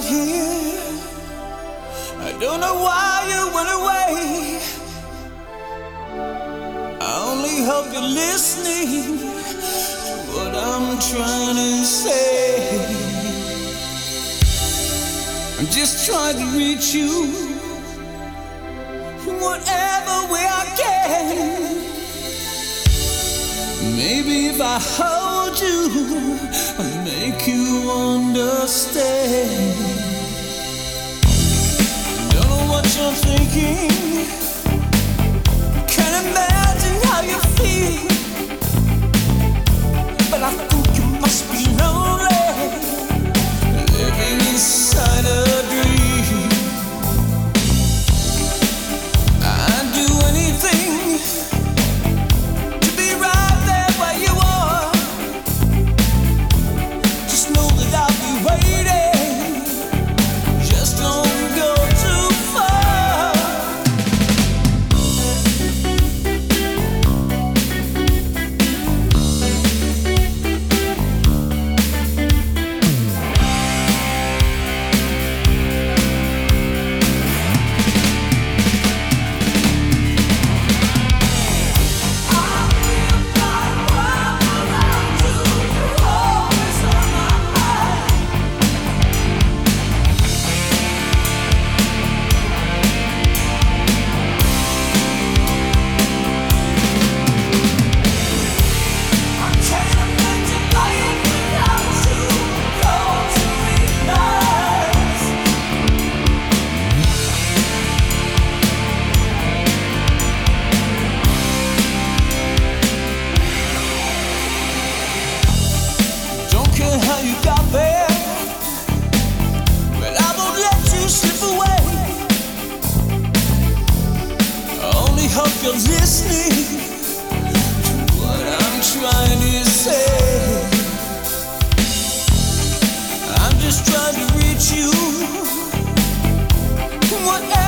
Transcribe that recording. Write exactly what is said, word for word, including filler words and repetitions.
here. I don't know why you went away. I only hope you're listening to what I'm trying to say. I'm just trying to reach you whatever way I can. Maybe if I hold you, I'll make you understand. Don't know what you're thinking, can't imagine how you feel, but I think you must be lonely, living inside a dream. I'd do anything to be right there where you are. Just know that I'll be waiting. Just don't go too far. How you got there, but I won't let you slip away. I only hope you're listening to what I'm trying to say. I'm just trying to reach you whatever